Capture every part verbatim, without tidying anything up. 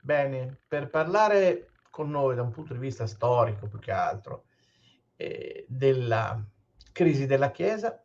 Bene, per parlare con noi da un punto di vista storico più che altro, ehm, della crisi della Chiesa,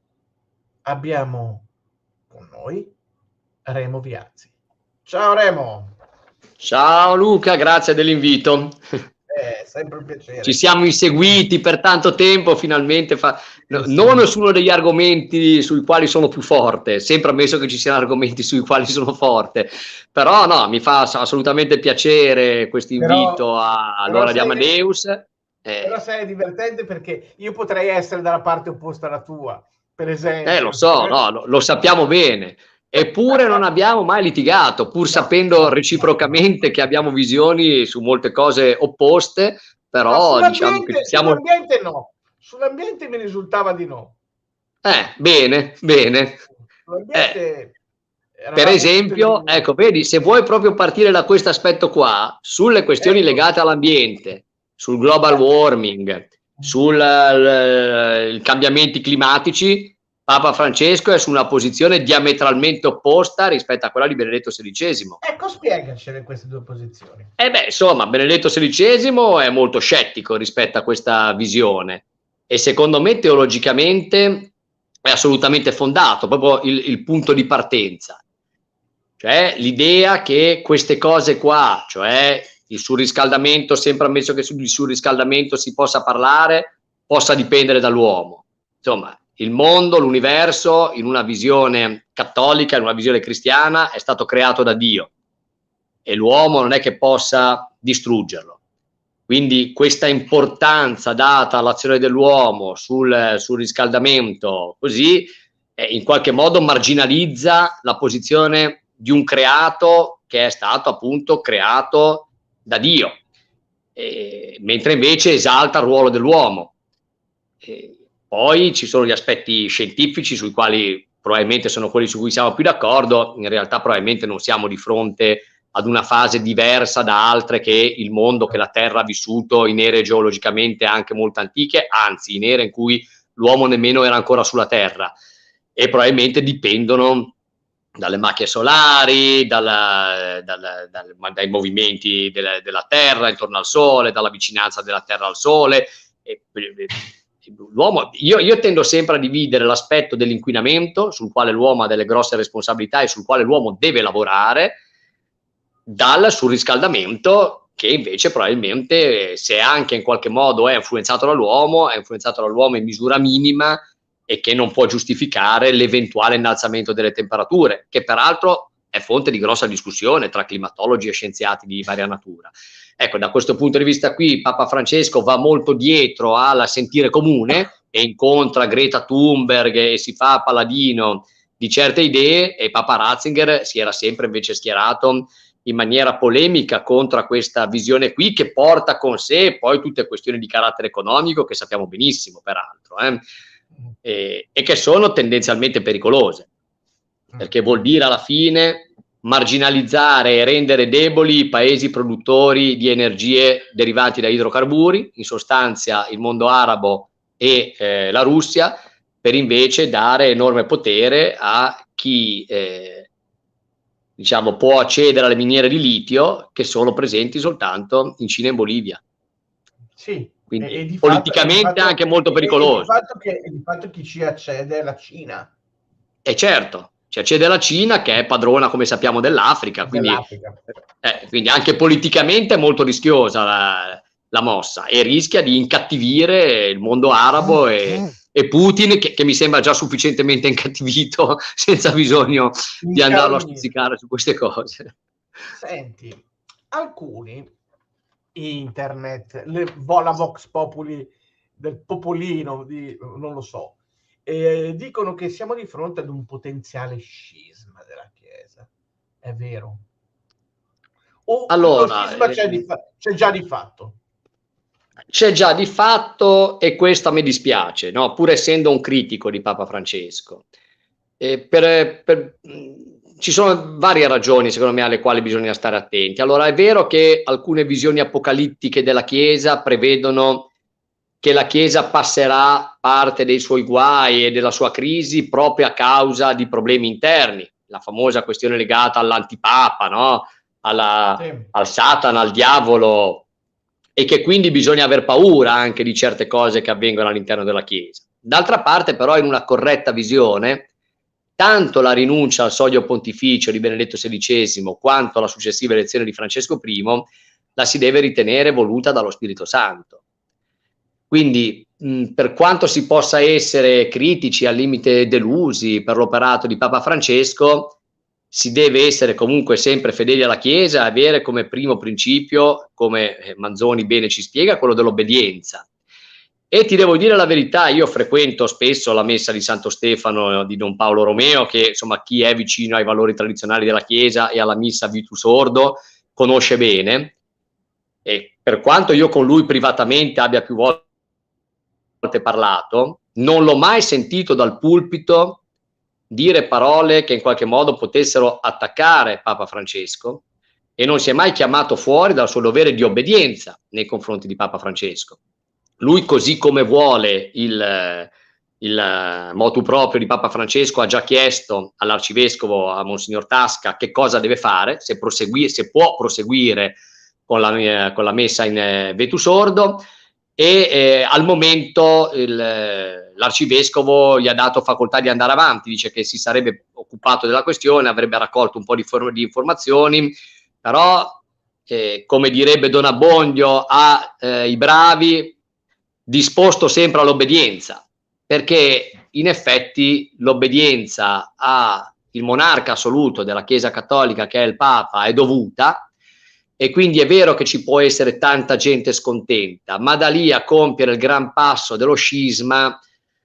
abbiamo con noi Remo Viazzi. Ciao Remo! Ciao Luca, grazie dell'invito. È sempre un Ci piacere. siamo inseguiti per tanto tempo, finalmente fa... no, Sì, non sì. su uno degli argomenti sui quali sono più forte, sempre ammesso che ci siano argomenti sui quali sono forte, però no, mi fa assolutamente piacere questo Però invito a- però all'ora di sai che Amadeus. però Eh, sai è divertente perché io potrei essere dalla parte opposta alla tua, per eh, lo esempio. so, no, lo, lo sappiamo bene. Eppure non abbiamo mai litigato, pur No, sapendo no, no, no. reciprocamente che abbiamo visioni su molte cose opposte, No, però diciamo che ci sull'ambiente siamo... sull'ambiente no. Sull'ambiente mi risultava di no. Eh, bene, bene. Eh, Sull'ambiente per eravamo tutti esempio, allineati. ecco, vedi, se vuoi proprio partire da questo aspetto qua, sulle questioni Ecco. legate all'ambiente, sul global warming, sul eh, i cambiamenti climatici, Papa Francesco è su una posizione diametralmente opposta rispetto a quella di Benedetto sedicesimo. Ecco, spiegacele queste due posizioni. E beh, insomma, Benedetto sedicesimo è molto scettico rispetto a questa visione e secondo me teologicamente è assolutamente fondato, proprio il, il punto di partenza. Cioè l'idea che queste cose qua, cioè il surriscaldamento, sempre ammesso che sul surriscaldamento si possa parlare, possa dipendere dall'uomo. Insomma, il mondo, l'universo, in una visione cattolica, in una visione cristiana, è stato creato da Dio e l'uomo non è che possa distruggerlo. Quindi questa importanza data all'azione dell'uomo sul, sul riscaldamento, così, eh, in qualche modo marginalizza la posizione di un creato che è stato appunto creato da Dio, eh, mentre invece esalta il ruolo dell'uomo. Eh, poi ci sono gli aspetti scientifici sui quali probabilmente sono quelli su cui siamo più d'accordo, in realtà probabilmente non siamo di fronte ad una fase diversa da altre che il mondo, che la Terra ha vissuto in ere geologicamente anche molto antiche, anzi in ere in cui l'uomo nemmeno era ancora sulla Terra, e probabilmente dipendono dalle macchie solari, dalla, dalla, dal, dai movimenti della, della Terra intorno al Sole, dalla vicinanza della Terra al Sole. E, l'uomo, io, io tendo sempre a dividere l'aspetto dell'inquinamento, sul quale l'uomo ha delle grosse responsabilità e sul quale l'uomo deve lavorare, dal surriscaldamento che invece probabilmente, se anche in qualche modo è influenzato dall'uomo, è influenzato dall'uomo in misura minima e che non può giustificare l'eventuale innalzamento delle temperature, che peraltro è fonte di grossa discussione tra climatologi e scienziati di varia natura. Ecco, da questo punto di vista qui Papa Francesco va molto dietro al sentire comune e incontra Greta Thunberg e si fa paladino di certe idee, e Papa Ratzinger si era sempre invece schierato in maniera polemica contro questa visione qui, che porta con sé poi tutte questioni di carattere economico che sappiamo benissimo peraltro, eh? e, e che sono tendenzialmente pericolose, perché vuol dire alla fine marginalizzare e rendere deboli i paesi produttori di energie derivanti da idrocarburi, in sostanza il mondo arabo e eh, la Russia, per invece dare enorme potere a chi eh, diciamo può accedere alle miniere di litio, che sono presenti soltanto in Cina e in Bolivia. Sì, e, e Quindi di fatto, e di politicamente fatto, anche molto e, e di pericoloso. fatto che, e di fatto chi ci accede è la Cina E certo, ci accede la Cina, che è padrona, come sappiamo, dell'Africa, quindi, dell'Africa. eh, quindi anche politicamente è molto rischiosa la, la mossa, e rischia di incattivire il mondo arabo e, e Putin, che, che mi sembra già sufficientemente incattivito senza bisogno di andarlo a Incaronito. stuzzicare su queste cose. Senti, alcuni internet, le, la Vox Populi del popolino, di, non lo so, eh, dicono che siamo di fronte ad un potenziale scisma della Chiesa. È vero? O lo Allora, scisma c'è, di fa- c'è già di fatto? c'è già di fatto, e questo a me dispiace, no? Pur essendo un critico di Papa Francesco. Eh, per, per, ci sono varie ragioni, secondo me, alle quali bisogna stare attenti. Allora, è vero che alcune visioni apocalittiche della Chiesa prevedono che la Chiesa passerà parte dei suoi guai e della sua crisi proprio a causa di problemi interni, la famosa questione legata all'antipapa, no? alla, Sì. al Satana, al diavolo, e che quindi bisogna aver paura anche di certe cose che avvengono all'interno della Chiesa. D'altra parte però, in una corretta visione, tanto la rinuncia al soglio pontificio di Benedetto sedicesimo quanto la successiva elezione di Francesco primo la si deve ritenere voluta dallo Spirito Santo. Quindi mh, per quanto si possa essere critici, al limite delusi per l'operato di Papa Francesco, si deve essere comunque sempre fedeli alla Chiesa e avere come primo principio, come Manzoni bene ci spiega, quello dell'obbedienza. E ti devo dire la verità, io frequento spesso la messa di Santo Stefano di Don Paolo Romeo, che insomma chi è vicino ai valori tradizionali della Chiesa e alla missa Vitus Ordo conosce bene, e per quanto io con lui privatamente abbia più volte parlato, non l'ho mai sentito dal pulpito dire parole che in qualche modo potessero attaccare Papa Francesco, e non si è mai chiamato fuori dal suo dovere di obbedienza nei confronti di Papa Francesco. Lui, così come vuole il, il motu proprio di Papa Francesco, ha già chiesto all'arcivescovo, a Monsignor Tasca, che cosa deve fare, se, proseguire, se può proseguire con la, con la messa in eh, Vetus Ordo, e eh, al momento l'arcivescovo gli ha dato facoltà di andare avanti, dice che si sarebbe occupato della questione, avrebbe raccolto un po' di, di informazioni, però eh, come direbbe Don Abbondio a eh, i bravi, disposto sempre all'obbedienza, perché in effetti l'obbedienza al monarca assoluto della Chiesa Cattolica, che è il Papa, è dovuta. E quindi è vero che ci può essere tanta gente scontenta, ma da lì a compiere il gran passo dello scisma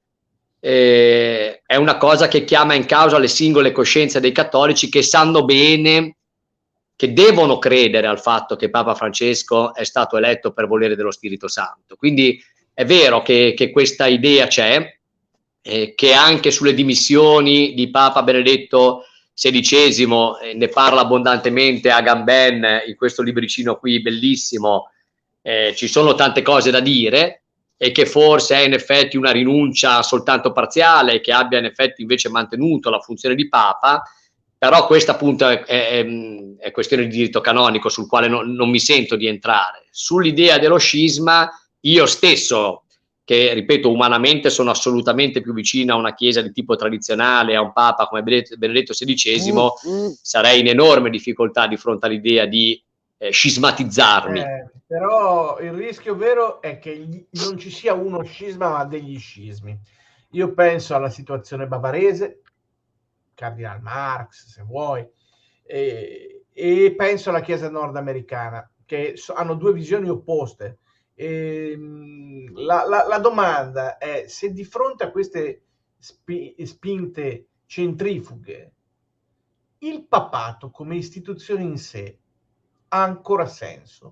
eh, è una cosa che chiama in causa le singole coscienze dei cattolici, che sanno bene, che devono credere al fatto che Papa Francesco è stato eletto per volere dello Spirito Santo. Quindi è vero che, che questa idea c'è, eh, che anche sulle dimissioni di Papa Benedetto sedicesimo, eh, ne parla abbondantemente Agamben in questo libricino qui bellissimo, eh, ci sono tante cose da dire, e che forse è in effetti una rinuncia soltanto parziale, che abbia in effetti invece mantenuto la funzione di Papa, però questa appunto è, è, è questione di diritto canonico sul quale non, non mi sento di entrare. Sull'idea dello scisma, io stesso, che ripeto umanamente sono assolutamente più vicino a una chiesa di tipo tradizionale, a un papa come Benedetto sedicesimo, mm, mm. sarei in enorme difficoltà di fronte all'idea di eh, scismatizzarmi. Eh, però il rischio vero è che gli, non ci sia uno scisma, ma degli scismi. Io penso alla situazione bavarese, Cardinal Marx se vuoi, e, e penso alla chiesa nordamericana, che so, hanno due visioni opposte. E, la, la, la domanda è se di fronte a queste spi, spinte centrifughe il papato come istituzione in sé ha ancora senso.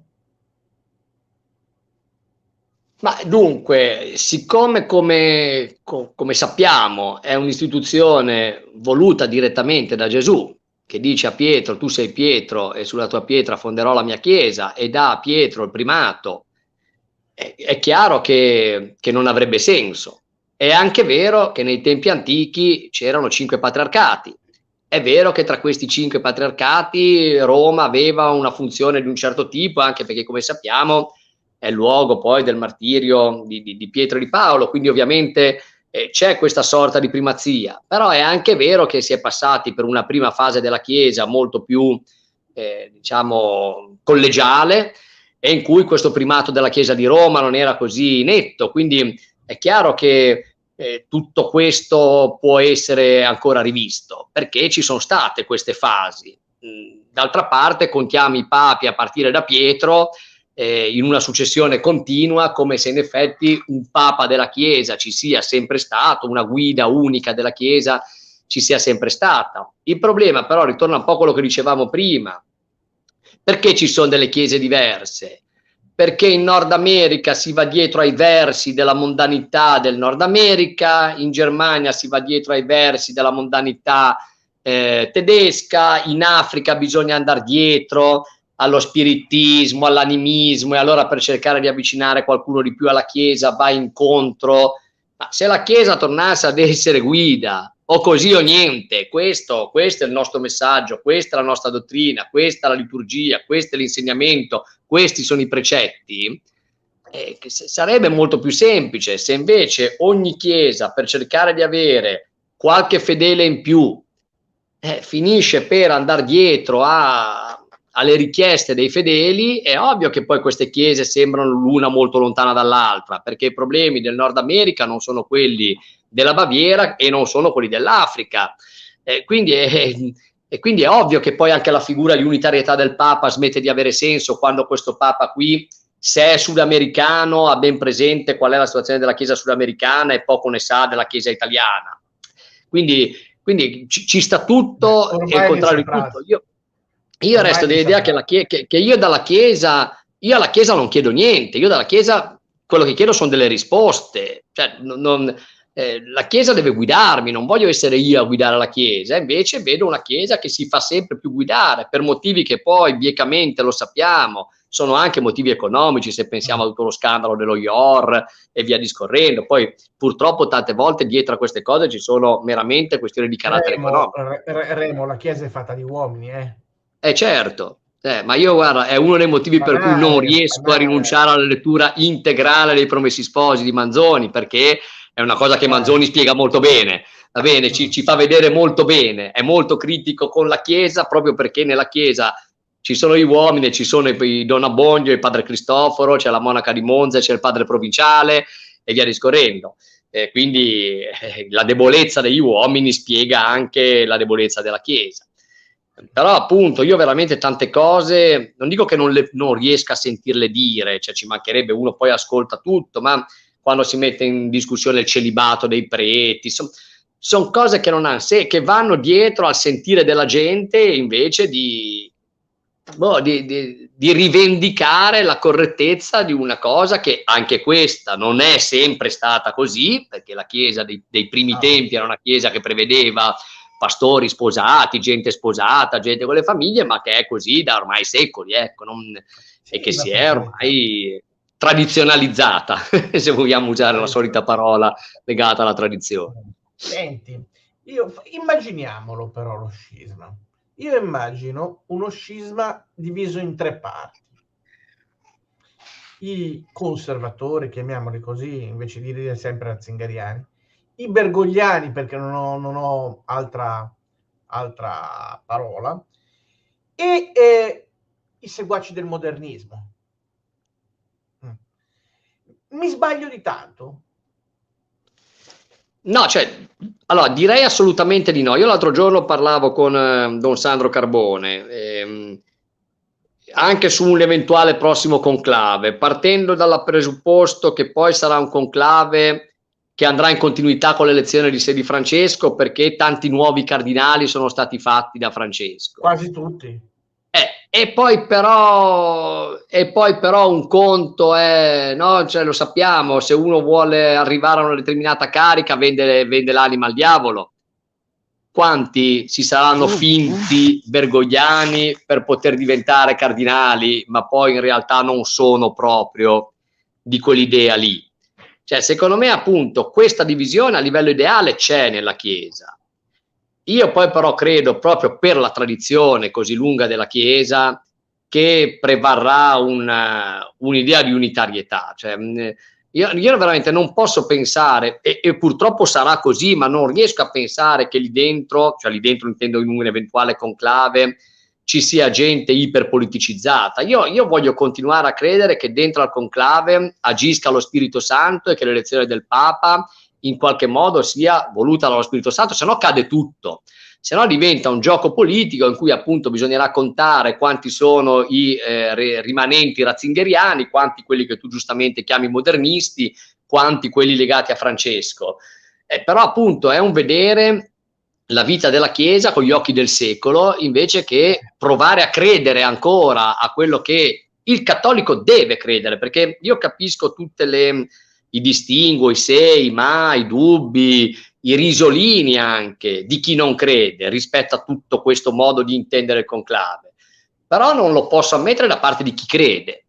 Ma dunque, siccome come, come sappiamo è un'istituzione voluta direttamente da Gesù, che dice a Pietro: tu sei Pietro e sulla tua pietra fonderò la mia chiesa, e dà a Pietro il primato, è chiaro che, che non avrebbe senso. È anche vero che nei tempi antichi c'erano cinque patriarcati. È vero che tra questi cinque patriarcati Roma aveva una funzione di un certo tipo, anche perché, come sappiamo, è il luogo poi del martirio di, di, di Pietro e di Paolo, quindi ovviamente eh, c'è questa sorta di primazia. Però è anche vero che si è passati per una prima fase della Chiesa molto più, eh, diciamo, collegiale, e in cui questo primato della Chiesa di Roma non era così netto, quindi è chiaro che eh, tutto questo può essere ancora rivisto, perché ci sono state queste fasi. D'altra parte contiamo i papi a partire da Pietro eh, in una successione continua, come se in effetti un papa della Chiesa ci sia sempre stato, una guida unica della Chiesa ci sia sempre stata. Il problema però ritorna un po' a quello che dicevamo prima. Perché ci sono delle chiese diverse? Perché in Nord America si va dietro ai versi della mondanità del Nord America, in Germania si va dietro ai versi della mondanità eh, tedesca, in Africa bisogna andare dietro allo spiritismo, all'animismo, e allora per cercare di avvicinare qualcuno di più alla Chiesa va incontro. Ma se la Chiesa tornasse ad essere guida o così o niente, questo, questo è il nostro messaggio, questa è la nostra dottrina, questa è la liturgia, questo è l'insegnamento, questi sono i precetti, eh, che sarebbe molto più semplice se invece ogni chiesa, per cercare di avere qualche fedele in più, eh, finisce per andare dietro a, alle richieste dei fedeli. È ovvio che poi queste chiese sembrano l'una molto lontana dall'altra, perché i problemi del Nord America non sono quelli della Baviera e non sono quelli dell'Africa, eh, quindi, è, e quindi è ovvio che poi anche la figura di unitarietà del Papa smette di avere senso quando questo Papa qui, se è sudamericano, ha ben presente qual è la situazione della Chiesa sudamericana e poco ne sa della Chiesa italiana. Quindi, quindi ci, ci sta tutto e il contrario di tutto. Io, io resto dell'idea che, la che, che io dalla Chiesa, io alla Chiesa non chiedo niente, io dalla Chiesa quello che chiedo sono delle risposte, cioè non... Eh, la Chiesa deve guidarmi, non voglio essere io a guidare la Chiesa, invece vedo una Chiesa che si fa sempre più guidare per motivi che poi biecamente lo sappiamo, sono anche motivi economici, se pensiamo a tutto lo scandalo dello I O R e via discorrendo. Poi purtroppo tante volte dietro a queste cose ci sono meramente questioni di carattere Remo, economico. Remo, la Chiesa è fatta di uomini, eh? Eh certo, eh, ma io guarda, è uno dei motivi banale, per cui non riesco banale. a rinunciare alla lettura integrale dei Promessi Sposi di Manzoni, perché è una cosa che Manzoni spiega molto bene, va bene, ci, ci fa vedere molto bene, è molto critico con la Chiesa proprio perché nella Chiesa ci sono gli uomini, ci sono i, i Don Abbondio, il padre Cristoforo, c'è la monaca di Monza, c'è il padre provinciale e via discorrendo. Eh, quindi eh, la debolezza degli uomini spiega anche la debolezza della Chiesa. Però appunto io veramente tante cose, non dico che non, le, non riesca a sentirle dire, cioè ci mancherebbe, uno poi ascolta tutto, ma quando si mette in discussione il celibato dei preti, sono son cose che non hanno sé, che vanno dietro al sentire della gente invece di, boh, di, di, di rivendicare la correttezza di una cosa che anche questa non è sempre stata così, perché la Chiesa dei, dei primi ah. tempi era una Chiesa che prevedeva pastori sposati, gente sposata, gente con le famiglie, ma che è così da ormai secoli, ecco, non, sì, e che si è ormai tradizionalizzata, se vogliamo usare la solita parola legata alla tradizione. Senti, io, immaginiamolo però lo scisma. Io immagino uno scisma diviso in tre parti. I conservatori, chiamiamoli così, invece di dire sempre razzingariani, i bergogliani, perché non ho, non ho altra, altra parola, e eh, i seguaci del modernismo. Mi sbaglio di tanto? No, cioè, allora direi assolutamente di no. Io l'altro giorno parlavo con eh, Don Sandro Carbone, ehm, anche su un eventuale prossimo conclave, partendo dal presupposto che poi sarà un conclave che andrà in continuità con l'elezione di sé di Francesco, perché tanti nuovi cardinali sono stati fatti da Francesco. Quasi tutti. Eh, e poi però e poi però un conto è, no, cioè lo sappiamo, se uno vuole arrivare a una determinata carica vende, vende l'anima al diavolo. Quanti si saranno finti bergogliani per poter diventare cardinali, ma poi in realtà non sono proprio di quell'idea lì? Cioè, secondo me, appunto, questa divisione a livello ideale c'è nella Chiesa. Io poi però credo, proprio per la tradizione così lunga della Chiesa, che prevarrà una, un'idea di unitarietà. Cioè, io, io veramente non posso pensare, e, e purtroppo sarà così, ma non riesco a pensare che lì dentro, cioè lì dentro intendo in un eventuale conclave, ci sia gente iperpoliticizzata. Io, io voglio continuare a credere che dentro al conclave agisca lo Spirito Santo e che l'elezione del Papa in qualche modo sia voluta dallo Spirito Santo, se no cade tutto, se no diventa un gioco politico in cui appunto bisognerà contare quanti sono i eh, rimanenti ratzingeriani, quanti quelli che tu giustamente chiami modernisti, quanti quelli legati a Francesco. Eh, però appunto è un vedere la vita della Chiesa con gli occhi del secolo, invece che provare a credere ancora a quello che il cattolico deve credere, perché io capisco tutte le... i distinguo, i se, i ma, i dubbi, i risolini anche di chi non crede rispetto a tutto questo modo di intendere il conclave, però non lo posso ammettere da parte di chi crede,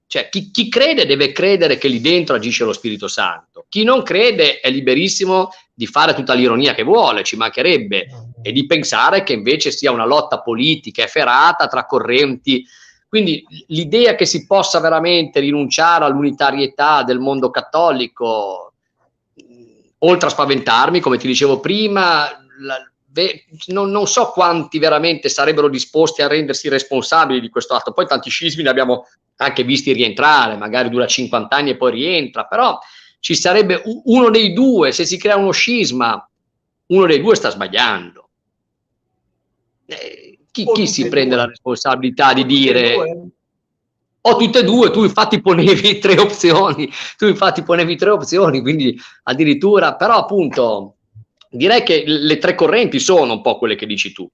Cioè, chi, chi crede deve credere che lì dentro agisce lo Spirito Santo. Chi non crede è liberissimo di fare tutta l'ironia che vuole, ci mancherebbe, e di pensare che invece sia una lotta politica efferata tra correnti. Quindi l'idea che si possa veramente rinunciare all'unitarietà del mondo cattolico, oltre a spaventarmi, come ti dicevo prima, la, ve, non, non so quanti veramente sarebbero disposti a rendersi responsabili di questo atto. Poi tanti scismi ne abbiamo anche visti rientrare, magari dura cinquanta anni e poi rientra, però ci sarebbe uno dei due, se si crea uno scisma, uno dei due sta sbagliando. Eh, chi, chi si prende due. la responsabilità o di dire... O tutte e due, tu infatti ponevi tre opzioni, tu infatti ponevi tre opzioni, quindi addirittura, però appunto direi che le tre correnti sono un po' quelle che dici tu.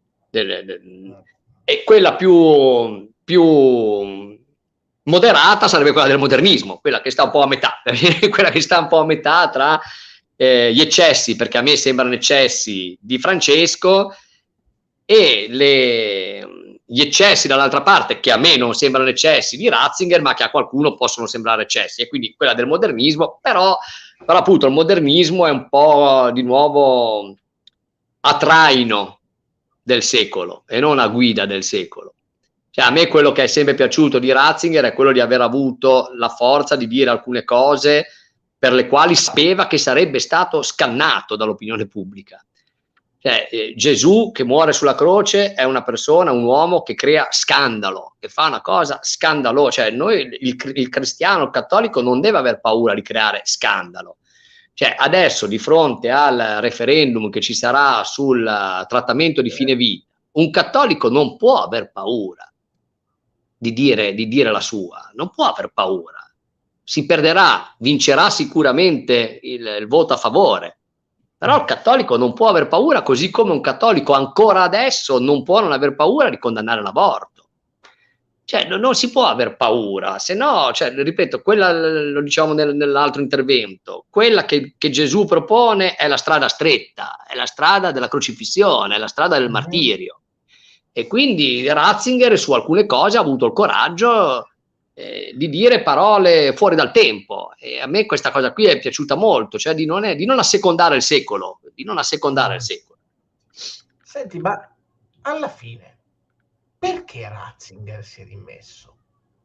E quella più, più moderata sarebbe quella del modernismo, quella che sta un po' a metà, quella che sta un po' a metà tra eh, gli eccessi, perché a me sembrano eccessi di Francesco, e le, gli eccessi dall'altra parte, che a me non sembrano eccessi di Ratzinger, ma che a qualcuno possono sembrare eccessi, e quindi quella del modernismo, però, però appunto il modernismo è un po' di nuovo a traino del secolo e non a guida del secolo. Cioè, a me quello che è sempre piaciuto di Ratzinger è quello di aver avuto la forza di dire alcune cose per le quali sapeva che sarebbe stato scannato dall'opinione pubblica. Cioè, eh, Gesù che muore sulla croce è una persona, un uomo che crea scandalo, che fa una cosa scandalosa. Cioè, noi, il, il cristiano, il cattolico non deve aver paura di creare scandalo. Cioè, adesso di fronte al referendum che ci sarà sul uh, trattamento di fine vita, un cattolico non può aver paura di dire, di dire la sua, non può aver paura. Si perderà, vincerà sicuramente il, il voto a favore, però il cattolico non può aver paura, così come un cattolico ancora adesso non può non aver paura di condannare l'aborto. Cioè, non, non si può aver paura, se no, cioè, ripeto, quella lo diciamo nel, nell'altro intervento, quella che, che Gesù propone è la strada stretta, è la strada della crocifissione, è la strada del martirio. E quindi Ratzinger su alcune cose ha avuto il coraggio eh, di dire parole fuori dal tempo, e a me questa cosa qui è piaciuta molto, cioè di non, è, di non assecondare il secolo, di non assecondare il secolo. Senti, ma alla fine perché Ratzinger si è rimesso?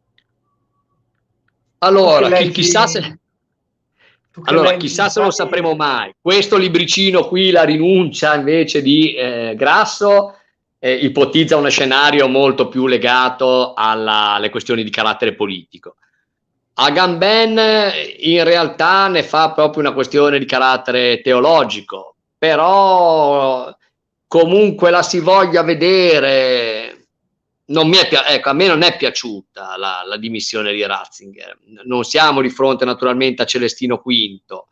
Allora, chi, chissà se... Allora, chissà se lo sapremo mai. Questo libricino qui, La rinuncia invece di eh, Grasso, eh, ipotizza uno scenario molto più legato alla, alle questioni di carattere politico. Agamben in realtà ne fa proprio una questione di carattere teologico, però comunque la si voglia vedere... Non mi è, ecco, a me non è piaciuta la, la dimissione di Ratzinger. Non siamo di fronte naturalmente a Celestino quinto,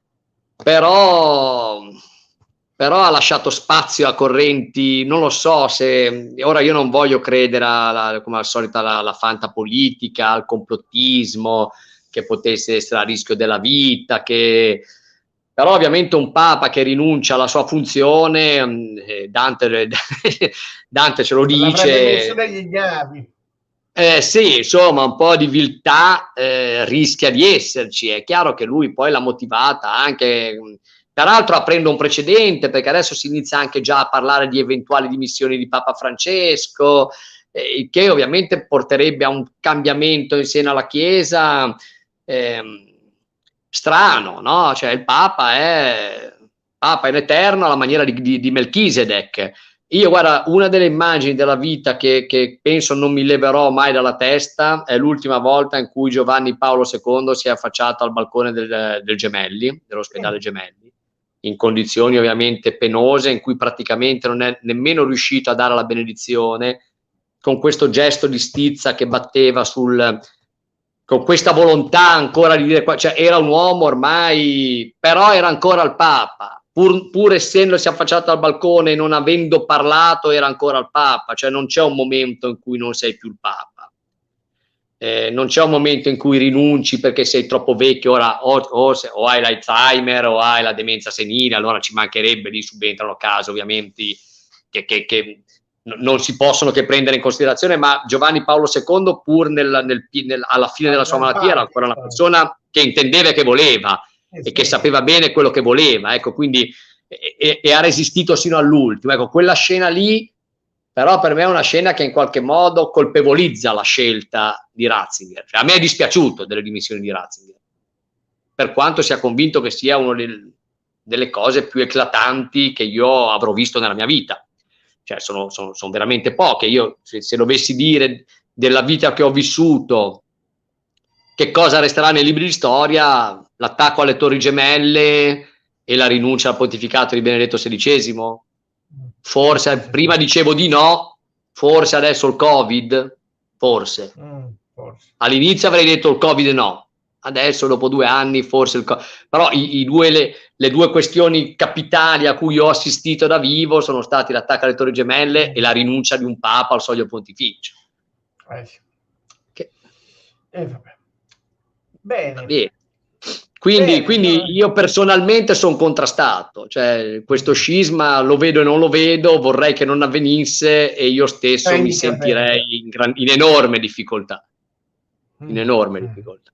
però, però ha lasciato spazio a correnti, non lo so se, ora io non voglio credere alla, come al solito alla, alla fantapolitica, al complottismo, che potesse essere a rischio della vita, che... Però ovviamente un papa che rinuncia alla sua funzione, eh, Dante, Dante ce lo dice, eh, sì, insomma un po' di viltà eh, rischia di esserci. È chiaro che lui poi l'ha motivata anche, peraltro aprendo un precedente, perché adesso si inizia anche già a parlare di eventuali dimissioni di Papa Francesco, eh, che ovviamente porterebbe a un cambiamento in seno alla Chiesa eh, strano, no? Cioè il Papa è Papa in eterno alla maniera di, di, di Melchisedec. Io, guarda, una delle immagini della vita che, che penso non mi leverò mai dalla testa è l'ultima volta in cui Giovanni Paolo secondo si è affacciato al balcone del, del Gemelli, dell'ospedale Gemelli, in condizioni ovviamente penose, in cui praticamente non è nemmeno riuscito a dare la benedizione, con questo gesto di stizza che batteva sul... con questa volontà ancora di dire, cioè era un uomo ormai, però era ancora il Papa, pur, pur essendosi affacciato al balcone e non avendo parlato era ancora il Papa, cioè non c'è un momento in cui non sei più il Papa, eh, non c'è un momento in cui rinunci perché sei troppo vecchio, ora o, o, o hai l'Alzheimer o hai la demenza senile, allora ci mancherebbe, lì subentrano casi ovviamente che, che, che non si possono che prendere in considerazione, ma Giovanni Paolo secondo, pur nel, nel, nel, alla fine della sua malattia, era ancora una persona che intendeva e che voleva, e che sapeva bene quello che voleva, ecco, quindi e, e ha resistito sino all'ultimo. Ecco, quella scena lì, però, per me è una scena che in qualche modo colpevolizza la scelta di Ratzinger. Cioè, a me è dispiaciuto delle dimissioni di Ratzinger, per quanto sia convinto che sia una delle cose più eclatanti che io avrò visto nella mia vita. Cioè, sono, sono, sono veramente poche. Io, se, se dovessi dire della vita che ho vissuto, che cosa resterà nei libri di storia, l'attacco alle Torri Gemelle e la rinuncia al pontificato di Benedetto sedicesimo. Forse, prima dicevo di no, forse adesso il Covid, forse. forse. All'inizio avrei detto il Covid no. Adesso, dopo due anni, forse il co- però i, i due, le, le due questioni capitali a cui ho assistito da vivo sono stati l'attacco alle Torri Gemelle mm. e la rinuncia di un Papa al soglio pontificio. Eh sì. Che... Eh, vabbè. Bene. Bene. Quindi, Bene, quindi no. io personalmente sono contrastato, cioè questo scisma lo vedo e non lo vedo, vorrei che non avvenisse e io stesso Sei mi sentirei in, gran, in enorme difficoltà. In mm. enorme mm. difficoltà.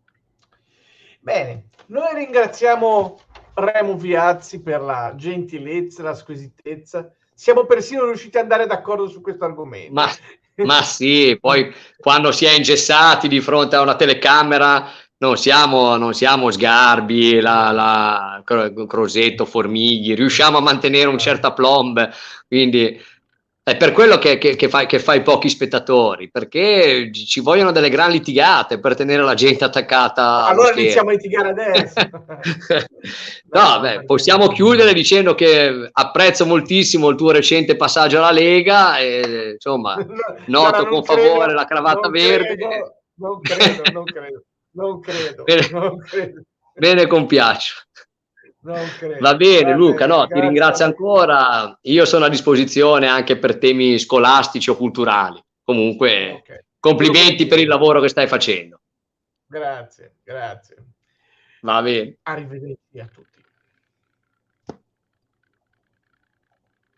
Bene, noi ringraziamo Remo Viazzi per la gentilezza, la squisitezza. Siamo persino riusciti ad andare d'accordo su questo argomento. Ma, ma sì, poi quando si è ingessati di fronte a una telecamera non siamo, non siamo Sgarbi, la, la Crosetto, Formigli, riusciamo a mantenere un certo aplomb, quindi è per quello che, che, che, fai, che fai pochi spettatori, perché ci vogliono delle gran litigate per tenere la gente attaccata. Allora iniziamo a litigare adesso. no, no beh, possiamo no. chiudere dicendo che apprezzo moltissimo il tuo recente passaggio alla Lega e insomma no, noto con credo, favore la cravatta verde. Credo, non credo, non credo, non credo. Bene, non credo. Bene, compiaccio. Non credo. Va bene, Va Luca, bene, no, ti ringrazio ancora. Io sono a disposizione anche per temi scolastici o culturali. Comunque, okay. complimenti per il lavoro che stai facendo. Grazie, grazie. Va bene. Arrivederci a tutti.